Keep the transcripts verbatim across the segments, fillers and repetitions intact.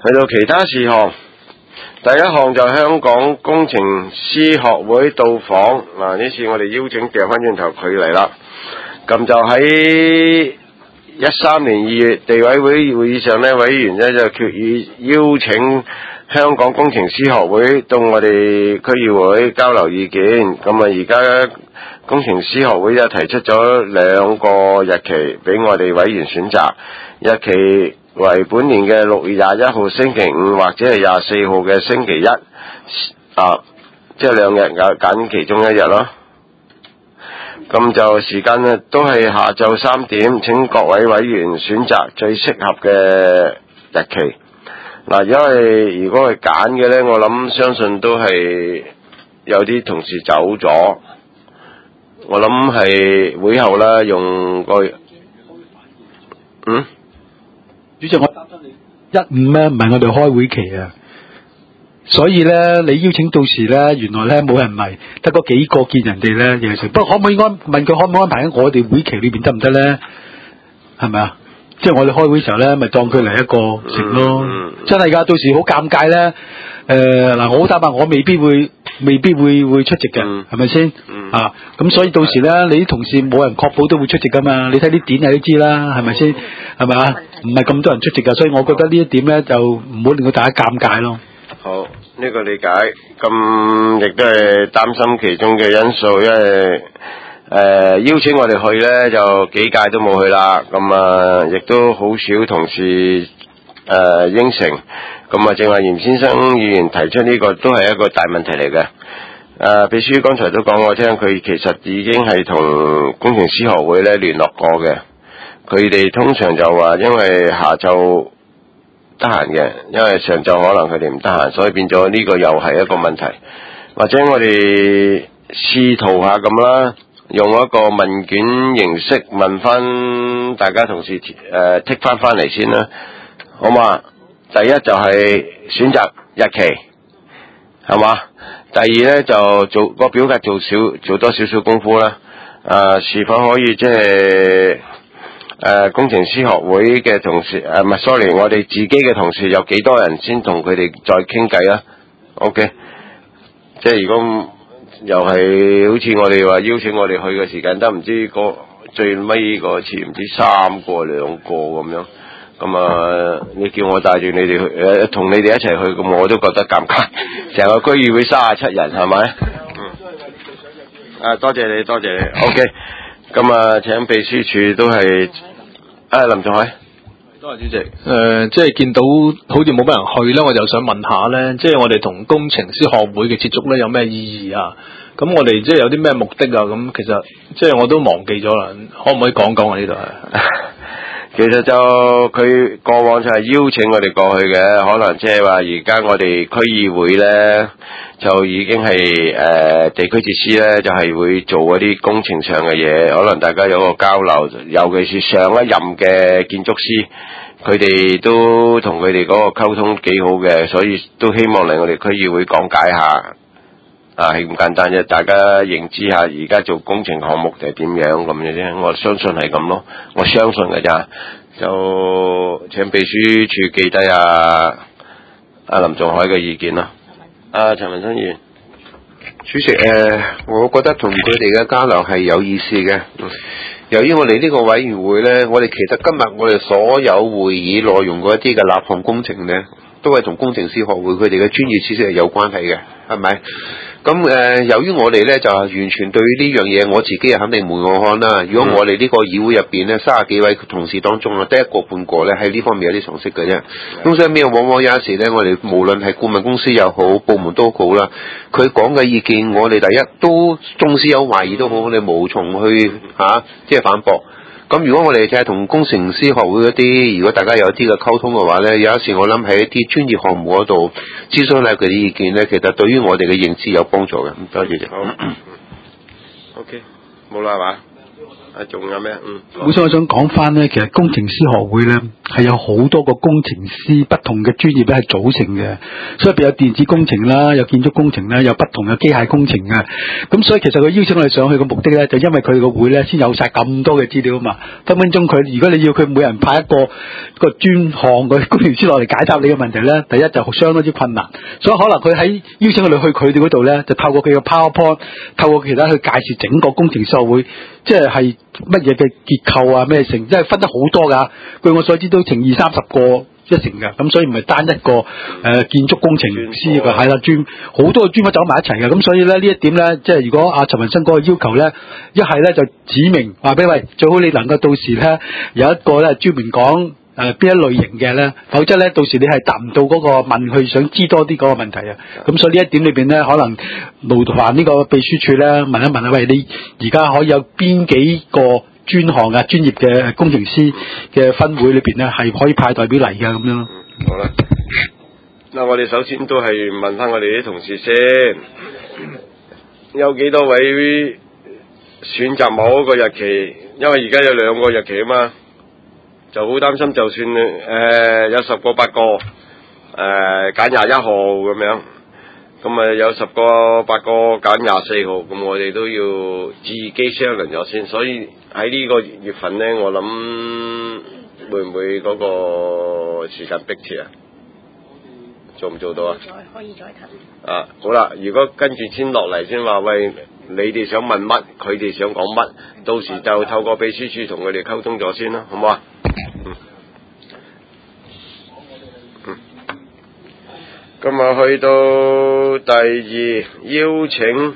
去到其他事項，第一項就香港工程師學會到訪。嗱，呢次我哋邀請掉翻轉頭佢嚟啦。咁就喺一三年二月地委會會議上呢，委員呢就決議邀請香港工程師學會到我哋區議會交流意見。咁啊，而家工程師學會就提出咗兩個日期俾我哋委員選擇，日期為本年嘅六月廿一號星期五，或者係廿四號嘅星期一，啊，即係兩日揀其中一日咯。咁就時間呢都係下晝三點，請各位委員選擇最適合嘅日期。嗱，因為如果係揀嘅呢，我諗相信都係有啲同事走咗。我諗係會後啦，用個嗯， 主席，我擔心你一五咧唔係我哋開會期啊，所以咧你邀請到時咧，原來咧冇人嚟，得嗰幾個見人哋咧嘢食。不過可唔可以安問佢可唔可以安排喺我哋會期裏邊得唔得咧？係咪啊？即係我哋開會時候咧，咪當佢嚟一個食咯。嗯、真係㗎，到時好尷尬咧。誒、呃、嗱，我好坦白，我未必會未必會會出席嘅，係咪先？啊，咁所以到時咧，你啲同事冇人確保都會出席㗎嘛。你睇啲點你都知啦，係咪先？係咪啊？唔係咁多人出席㗎，所以我覺得呢一點咧就唔好令到大家尷尬咯。 好，呢、這個理解。咁亦都係擔心其中嘅因素，因為誒、呃、邀請我哋去咧，就幾屆都冇去啦。咁啊，亦都好少同事誒、呃、應承。咁啊，正話嚴先生議員提出呢個都係一個大問題嚟嘅。誒、呃，秘書剛才都講我聽，佢其實已經係同工程師學會咧聯絡過嘅。佢哋通常就話，因為下晝得閒嘅，因為上晝可能佢哋唔得閒，所以變咗呢個又係一個問題。或者我哋試圖下咁啦，用一個問卷形式問翻大家同事誒剔翻翻嚟先啦，好嘛？第一就係選擇日期，係嘛？第二呢，就做個表格做少做多少少功夫啦。誒、呃，是否可以即係誒工程師學會嘅同事誒唔係 sorry， 我哋自己嘅同事有幾多人先同佢哋再傾偈啊 ？OK， 即係如果又係好似我哋話邀請我哋去嘅時間，得唔知個最尾個次唔知三個兩個咁樣。咁啊，你叫我帶住你哋去，誒，同你哋一齊去，咁我都覺得尷尬。成個區議會三十七人，係咪？嗯。啊，多謝你，多謝你。OK。咁啊，請秘書處都係，啊，林仲海。 多謝主席。誒、呃，即係見到好似冇乜人去咧，我就想問下咧，即係我哋同工程師學會嘅接觸咧，有咩意義啊？咁我哋即係有啲咩目的啊？咁其實即係我都忘記咗啦，可唔可以講講啊？呢度係。 其實就佢過往就係邀請我哋過去嘅，可能即係話而家我哋區議會呢，就已經係誒、呃、地區設施呢，就係、是、會做嗰啲工程上嘅嘢，可能大家有個交流，尤其是上一任嘅建築師，佢哋都同佢哋嗰個溝通幾好嘅，所以都希望嚟我哋區議會講解下。啊，係咁簡單啫，大家認知下而家做工程項目定係點樣咁嘅啫。我相信係咁咯，我相信嘅咋，就請秘書處記低阿阿林仲海嘅意見啦。阿陳文新議員， 主席誒、呃，我覺得同佢哋嘅交流係有意思嘅。由於我哋呢個委員會呢，我哋其實今日我哋所有會議內容嗰一啲嘅立項工程呢，都係同工程師學會佢哋嘅專業知識係有關係嘅，係咪？咁誒、呃，由於我哋咧就完全對於呢樣嘢，我自己係肯定門外漢啦。如果我哋呢個議會入邊咧，三十幾位同事當中啊，得一個半個咧喺呢方面有啲常識嘅啫。咁所以咩往往有時咧，我哋無論係顧問公司又好，部門都好啦，佢講嘅意見，我哋第一都縱使有懷疑都好，我哋無從去嚇即係反駁。咁如果我哋就係同工程師學會嗰啲，如果大家有啲嘅溝通嘅話咧，有時我諗喺一啲專業項目嗰度諮詢下佢啲意見咧，其實對於我哋嘅認知有幫助嘅。咁多謝。好。 OK，冇啦係嘛？ 啊，仲有咩？嗯， 本身我想講翻咧，其實工程師學會咧係有好多個工程師不同嘅專業咧係組成嘅，所以譬如有電子工程啦，有建築工程啦，有不同嘅機械工程嘅。咁所以其實佢邀請我哋上去嘅目的咧，就因為佢個會咧先有晒咁多嘅資料啊嘛。分分鐘佢如果你要佢每人派一個一個專項嘅工程師落嚟解答你嘅問題咧，第一就相當之困難。所以可能佢喺邀請我哋去佢哋嗰度咧，就透過佢嘅 PowerPoint， 透過其他去介紹整個工程師學會，即係係乜嘢嘅結構啊咩成，即係分得好多㗎。據我所知都成二三十個一成㗎，咁所以唔係單一個誒、呃、建築工程師㗎，係啦，專好多個專科走埋一齊嘅。咁所以咧呢一點咧，即係如果阿陳文生嗰個要求咧，一係咧就指明話俾喂，最好你能夠到時咧有一個咧專門講誒邊一類型嘅咧，否則咧到時你係答唔到嗰個問佢想知多啲嗰個問題啊。咁所以呢一點裏邊咧，可能勞煩呢個秘書處咧問一問啊，喂，你而家可以有邊幾個專項啊專業嘅工程師嘅分會裏邊咧係可以派代表嚟嘅咁樣咯。 嗯，好啦，嗱我哋首先都係問翻我哋啲同事先，有幾多位選擇某一個日期？因為而家有兩個日期啊嘛。就好擔心，就算誒、呃、有十個八個誒揀廿一號咁樣，咁啊有十個八個揀廿四號，咁我哋都要自己商量咗先。所以喺呢個月份咧，我諗會唔會嗰個時間迫切啊？做唔做到啊？ 再可以再睇。 啊，好啦，如果跟住先落嚟先話，喂，你哋想問乜，佢哋想講乜，到時就透過秘書處同佢哋溝通咗先啦，好唔好啊？嗯，嗯，今日去到第二，邀請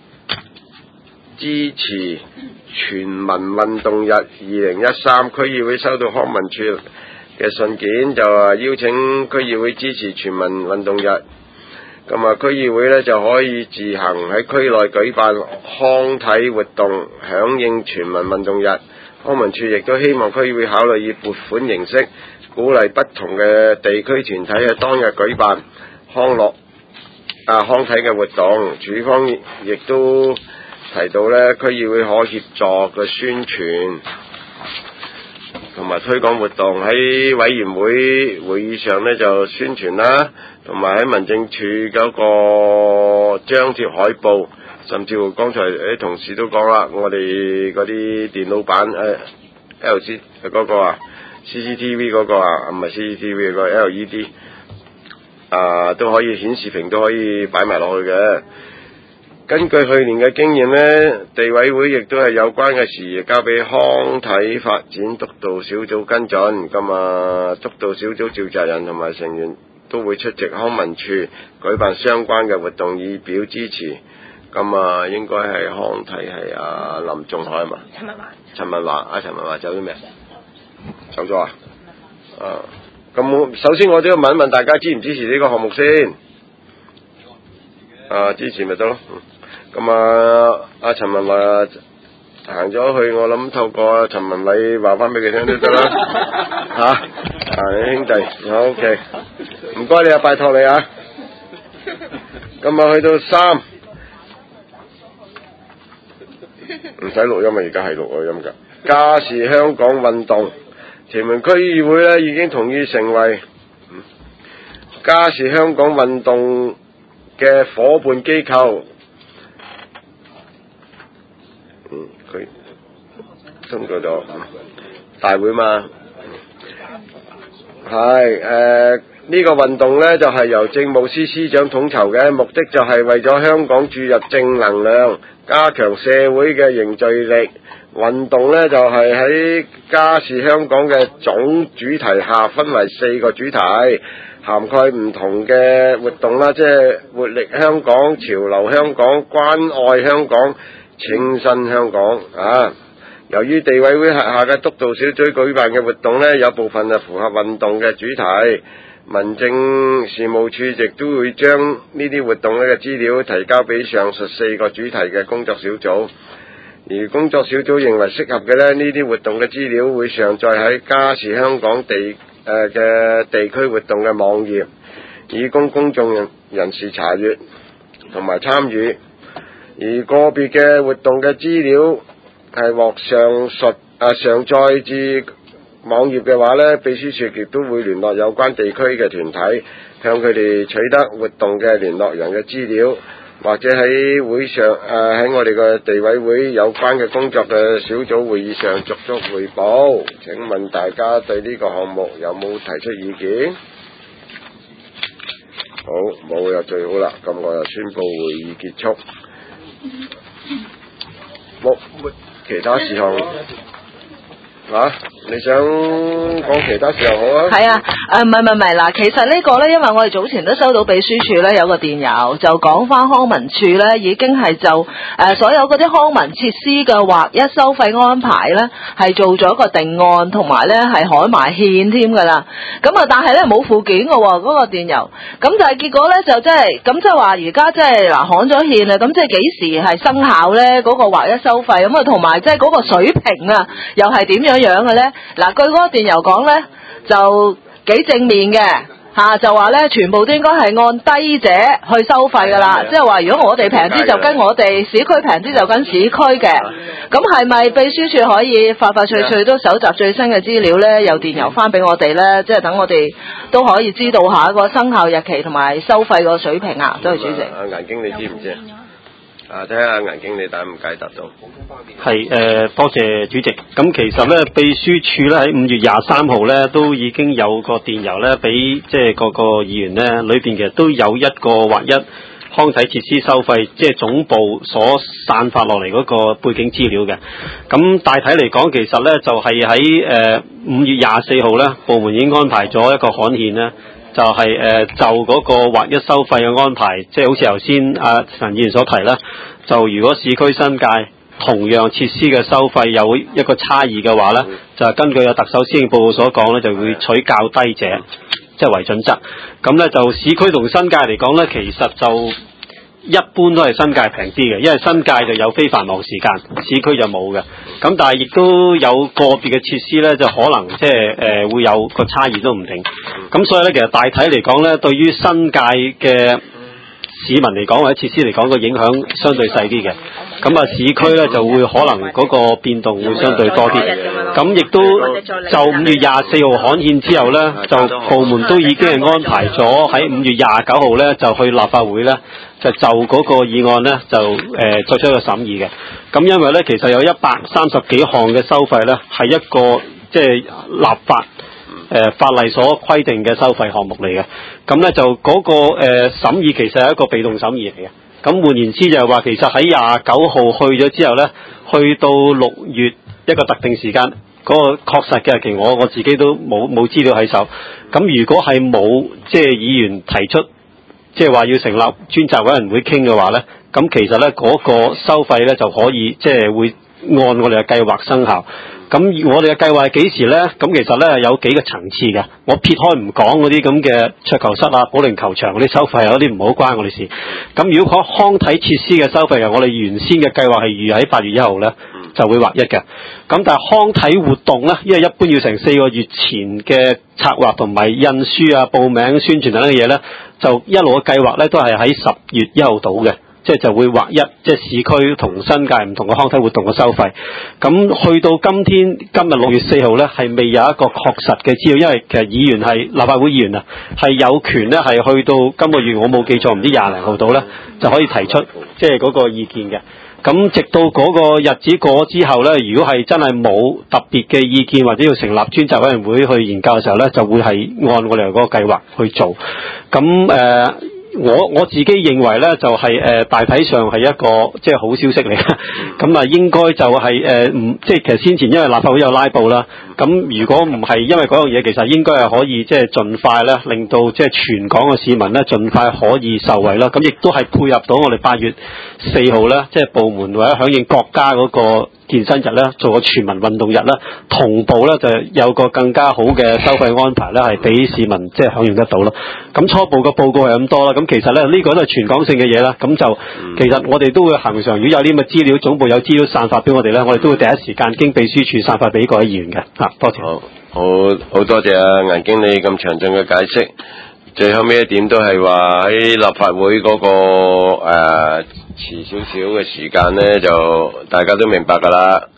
支持全民運動日二零一三，區議會收到康文署嘅信件，就話邀請區議會支持全民運動日。咁啊，區議會呢就可以自行喺區內舉辦康體活動，響應全民運動日。康文署亦都希望區議會考慮以撥款形式，鼓勵不同嘅地區團體喺當日舉辦康樂啊康體嘅活動。署方亦都提到呢，區議會可協助嘅宣傳同埋推廣活動，喺委員會會議上呢就宣傳啦，同埋喺民政處嗰個張貼海報。甚至乎剛才啲同事都講啦，我哋嗰啲電腦版誒、呃、L C 嗰個啊 C C T V 嗰個啊，唔係 C C T V 嗰個 L E D 啊，都可以顯示屏都可以擺埋落去嘅。根據去年嘅經驗呢，地委會亦都係有關嘅事宜交俾康體發展督導小組跟進。咁啊，督導小組召集人同埋成員都會出席康文署舉辦相關嘅活動，以表支持。咁啊，應該係康體係阿林仲海啊嘛？陳文華。陳文華，阿陳文華走咗未？走咗啊？啊，咁首先我都要問一問大家支唔支持呢個項目先？啊，支持咪得咯。咁啊，阿陳文華行咗去，我諗透過陳文禮話翻俾佢聽都得啦。嚇、啊，啊兄弟，好 OK，唔該你啊，拜託你啊。咁啊，去到三。唔使錄音啊！而家係錄音㗎。家是香港運動，屯門區議會咧已經同意成為、嗯、家是香港運動嘅夥伴機構。嗯，佢通過咗大會嘛？係誒呢個運動呢，就係、是、由政務司司長統籌嘅，目的就係為咗香港注入正能量。加強社會嘅凝聚力，運動呢就係喺家是香港嘅總主題下分為四個主題，涵蓋唔同嘅活動啦，即係活力香港、潮流香港、關愛香港、清新香港啊。由於地委會轄下嘅督導小組舉辦嘅活動呢，有部分係符合運動嘅主題。民政事務處亦都會將呢啲活動嘅資料提交俾上述四個主題嘅工作小組，而工作小組認為適合嘅呢，呢啲活動嘅資料會上載喺家是香港地誒嘅、呃、地區活動嘅網頁，以供公眾人人士查閱同埋參與。而個別嘅活動嘅資料係獲上述啊上載至網頁嘅話呢，秘書處亦都會聯絡有關地區嘅團體，向佢哋取得活動嘅聯絡人嘅資料，或者喺會上誒喺、呃、我哋嘅地委會有關嘅工作嘅小組會議上作出彙報。請問大家對呢個項目有冇提出意見？好，冇就最好啦。咁我就宣佈會議結束。冇其他事項啊？你想講其他事項好啊？ 係啊，誒唔係唔係唔係嗱，其實呢個呢，因為我哋早前都收到秘書處呢有個電郵，就講翻康文署呢已經係就誒、呃、所有嗰啲康文設施嘅劃一收費安排呢，係做咗個定案，同埋呢係海埋憲添㗎啦。咁啊，但係呢冇附件嘅喎，嗰、嗰個電郵。咁就係結果呢，就即係咁即係話而家即係嗱刊咗憲啦，咁即係幾時係生效呢？嗰、嗰個劃一收費咁啊，同埋即係嗰個水平啊，又係點樣樣嘅呢？嗱，據嗰個電郵講呢，就幾正面嘅嚇、啊，就話呢，全部都應該係按低者去收費㗎啦，即係話如果我哋平啲就跟我哋，市區平啲就跟市區嘅。咁係咪秘書處可以快快脆脆都搜集最新嘅資料呢？又電郵翻俾我哋呢？即係等我哋都可以知道下個生效日期同埋收費個水平啊！多謝主席。 阿顏經理知唔知？啊，睇下顏經理答唔解答到。 係誒、呃，多謝主席。咁其實咧，秘書處咧喺五月廿三號咧都已經有個電郵咧，俾即係個個議員咧，裏邊其實都有一個劃一康體設施收費，即係總部所散發落嚟嗰個背景資料嘅。咁大體嚟講，其實咧就係喺誒五月廿四號咧，部門已經安排咗一個刊憲咧。就係、是、誒、呃、就嗰個劃一收費嘅安排，即係好似頭先阿陳議員所提啦。就如果市區新界同樣設施嘅收費有一個差異嘅話咧，就係根據有特首施政報告所講咧，就會取較低者，即係為準則。咁咧就市區同新界嚟講咧，其實就一般都係新界平啲嘅，因為新界就有非繁忙時間，市區就冇嘅。咁但係亦都有個別嘅設施咧，就可能即係誒會有個差異都唔定。咁所以咧，其實大體嚟講咧，對於新界嘅市民嚟講或者設施嚟講，個影響相對細啲嘅。咁啊，市區咧就會可能嗰個變動會相對多啲。咁亦都就五月廿四號刊憲之後咧，就部門都已經係安排咗喺五月廿九號咧就去立法會咧。就就嗰個議案咧，就誒、呃、作出一個審議嘅。咁因為咧，其實有一百三十幾項嘅收費咧，係一個即係立法誒、呃、法例所規定嘅收費項目嚟嘅。咁咧就嗰、那個誒、呃、審議其實係一個被動審議嚟嘅。咁換言之就係話，其實喺廿九號去咗之後咧，去到六月一個特定時間嗰、那個確實嘅日期，我我自己都冇冇資料喺手。咁如果係冇即係議員提出。即係話要成立專責委員會傾嘅話咧，咁其實咧嗰個收費咧就可以即係會按我哋嘅計劃生效。咁我哋嘅計劃係幾時咧？咁其實咧有幾個層次嘅。我撇開唔講嗰啲咁嘅桌球室啊、保齡球場嗰啲收費，嗰啲唔好關我哋事。咁如果講康體設施嘅收費，我哋原先嘅計劃係預喺八月一號咧就會劃一嘅。咁但係康體活動咧，因為一般要成四個月前嘅策劃同埋印書啊、報名、宣傳等嘅嘢咧，就一路嘅計劃咧都係喺十月一號到嘅。即係就會劃一，即係市區同新界唔同嘅康體活動嘅收費。咁去到今天今日六月四號咧，係未有一個確實嘅資料，因為其實議員係立法會議員啊，係有權咧係去到今個月我冇記錯，唔知廿零號到咧就可以提出即係嗰個意見嘅。咁直到嗰個日子過之後咧，如果係真係冇特別嘅意見或者要成立專責委員會去研究嘅時候咧，就會係按我哋嗰個計劃去做。咁誒。呃我我自己認為咧，就係、是、誒、呃、大體上係一個即係好消息嚟嘅。咁啊，應該就係誒唔即係其實先前因為立法會有拉布啦。咁如果唔係因為嗰樣嘢，其實應該係可以即係盡快咧，令到即係全港嘅市民咧，盡快可以受惠啦。咁亦都係配合到我哋八月四號咧，即係部門或者響應國家嗰個健身日咧，做個全民運動日啦，同步咧就有個更加好嘅收費安排咧，係俾市民即係享用得到咯。咁初步嘅報告係咁多啦。咁其實咧呢、這個都係全港性嘅嘢啦。咁就其實我哋都會恆常，如果有啲咁嘅資料，總部有資料散發俾我哋咧，我哋都會第一時間經秘書處散發俾各位議員嘅。啊，多謝。 好，好，好多謝啊顏經理咁詳盡嘅解釋。最後尾一點都係話喺立法會嗰、那個誒遲少少嘅時間咧，就大家都明白㗎啦。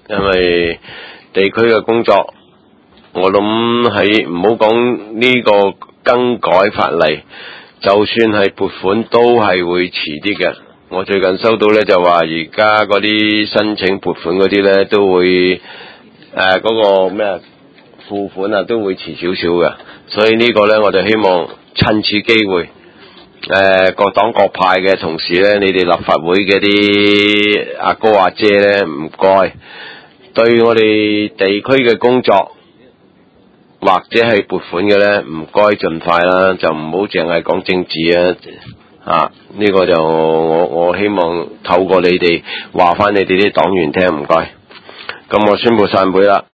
因為地區嘅工作，我諗喺唔好講呢個更改法例，就算係撥款都係會遲啲嘅。我最近收到咧就話，而家嗰啲申請撥款嗰啲咧都會誒嗰、呃嗰個咩付款啊都會遲少少嘅，所以呢個咧我哋希望趁此機會。誒、呃，各黨各派嘅同事咧，你哋立法會嘅啲阿哥阿姐咧，唔該，對我哋地區嘅工作或者係撥款嘅咧，唔該盡快啦，就唔好淨係講政治啊，啊，呢、這個就我我希望透過你哋話翻你哋啲黨員聽，唔該，咁我宣布散會啦。